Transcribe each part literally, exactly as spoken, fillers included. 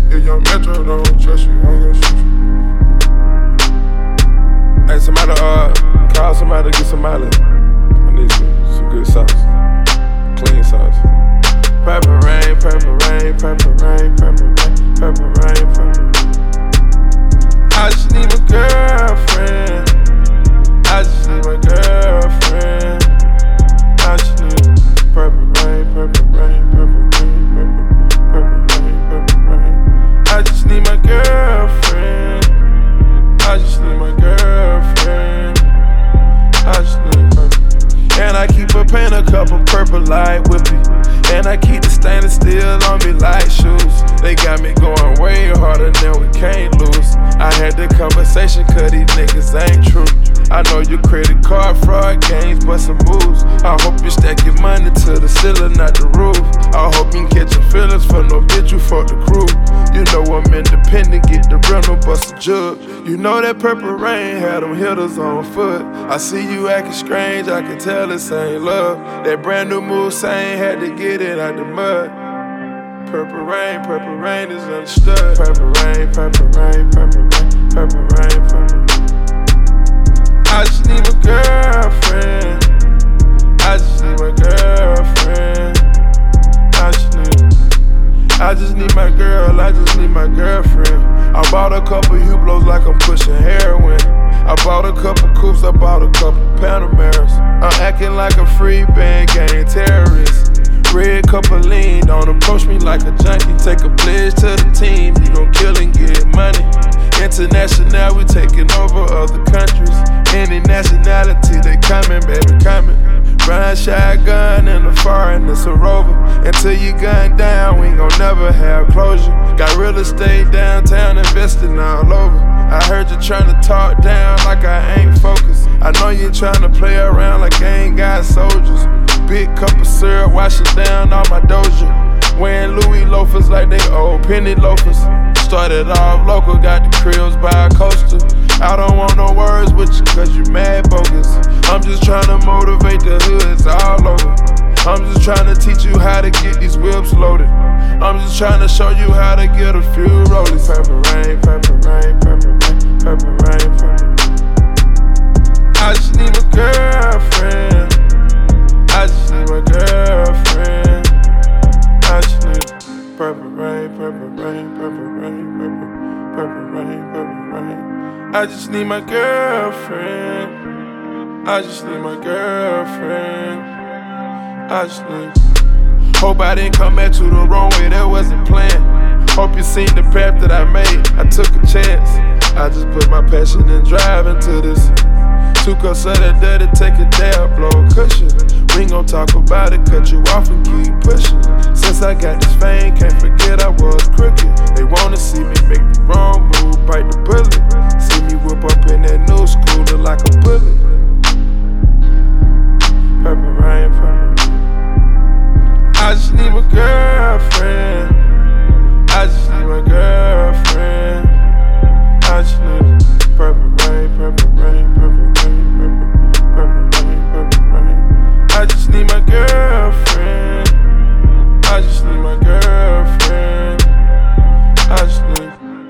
If young Metro don't trust you, I'm gonna shoot you. Hey, somebody, uh, call somebody to get some mileage. I need some, some good sauce. Clean sauce. Purple rain, purple rain, purple rain, purple rain, purple rain, purple rain. I just need my girlfriend. I just need my girlfriend. I just need purple rain, purple rain, purple rain, purple, purple rain, purple rain. I just need my girlfriend. I just need my girlfriend. I just need purple. And I keep a pen, a couple purple light with me. And I keep the stainless steel on me like shoes. They got me going way harder than we can't lose. I had the conversation cause these niggas ain't true. I know your credit card fraud games, but some moves. I hope you stack your money to the ceiling, not the roof. I hope you can catch your feelings for no bitch, you fuck the crew. You know I'm independent, get the rental, bust a jug. You know that purple rain had them hitters on foot. I see you acting strange, I can tell this ain't love. That brand new move saying had to get it out the mud. Purple rain, purple rain is understood. Purple rain, purple rain, purple rain, purple rain, purple rain. I just need my girlfriend. I just need my girlfriend. I just need, I just need my girl. I just need my girlfriend. I bought a couple Hublots like I'm pushing heroin. I bought a couple coupes, I bought a couple Panameras. I'm acting like a free band gang terrorist. Red cup of lean, don't approach me like a junkie. Take a pledge to the team, you gon' kill and get money. International, we taking over other countries. Any nationality, they coming, baby, coming. Run shotgun in the foreign, it's a rover. Until you gun down, we gon' never have closure. Got real estate downtown, investing all over. I heard you tryna talk down like I ain't focused. I know you tryna play around like I ain't got soldiers. Big cup of syrup washing down all my doja. Wearing Louis loafers like they old penny loafers. Started off local, got the cribs by a coaster. I don't want no words with you cause you mad bogus. I'm just tryna motivate the hoods all over. I'm just tryna teach you how to get these whips loaded. I'm just tryna show you how to get a few rollies. Purple rain, purple rain, purple rain, purple rain, purple rain. I just need my girlfriend. I just need my girlfriend. I just need purple rain, purple rain, purple rain, purple, purple rain, purple rain. I just need my girlfriend. I just need my girlfriend. I just need. Hope I didn't come at you the wrong way, that wasn't planned. Hope you seen the path that I made, I took a chance. I just put my passion and drive into this. Two cups of that dirty, take a dab, blow a cushion. We ain't gon' talk about it, cut you off and keep pushing. Since I got this fame, can't forget I was crooked. They wanna see me make the wrong move, bite the bullet. See me whip up in that new school, look like a bullet. Purple rain, purple rain. I just need my girlfriend. I just need my girlfriend. I just need purple rain, purple rain, purple rain, purple, purple rain, purple rain. I just need my girlfriend. I just need my girlfriend. I just need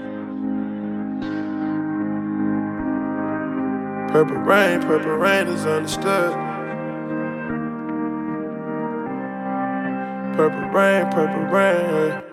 purple rain, purple rain is understood. Purple rain, purple rain.